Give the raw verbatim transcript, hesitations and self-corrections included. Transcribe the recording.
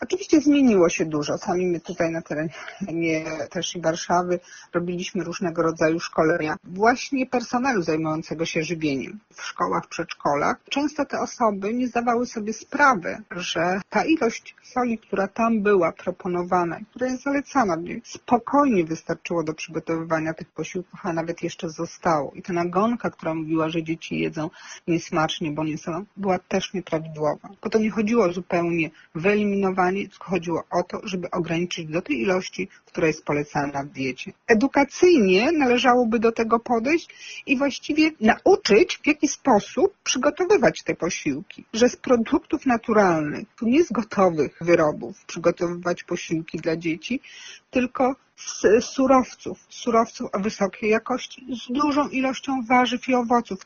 Oczywiście zmieniło się dużo. Sami my tutaj na terenie też i Warszawy robiliśmy różnego rodzaju szkolenia właśnie personelu zajmującego się żywieniem w szkołach, przedszkolach. Często te osoby nie zdawały sobie sprawy, że ta ilość soli, która tam była proponowana i która jest zalecana, spokojnie wystarczyło do przygotowywania tych posiłków, a nawet jeszcze zostało. I ta nagonka, która mówiła, że dzieci jedzą niesmacznie, bo nie są, była też nieprawidłowa. Bo to nie chodziło o zupełnie wyeliminowanie, tylko chodziło o to, żeby ograniczyć do tej ilości, która jest polecana w diecie. Edukacyjnie należałoby do tego podejść i właściwie nauczyć, w jaki sposób przygotowywać te posiłki. Że z produktów naturalnych, nie z gotowych wyrobów, przygotowywać posiłki dla dzieci, tylko z surowców, surowców o wysokiej jakości, z dużą ilością warzyw i owoców.